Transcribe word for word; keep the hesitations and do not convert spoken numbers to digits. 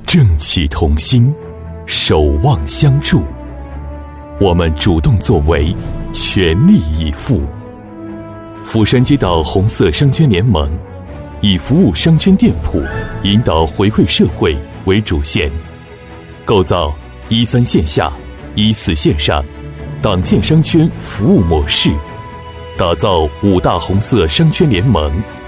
正气同心，守望相助。我们主动作为，全力以赴。釜山街道红色商圈联盟以服务商圈店铺、引导回馈社会为主线，构造一三线下、一四线上党建商圈服务模式，打造五大红色商圈联盟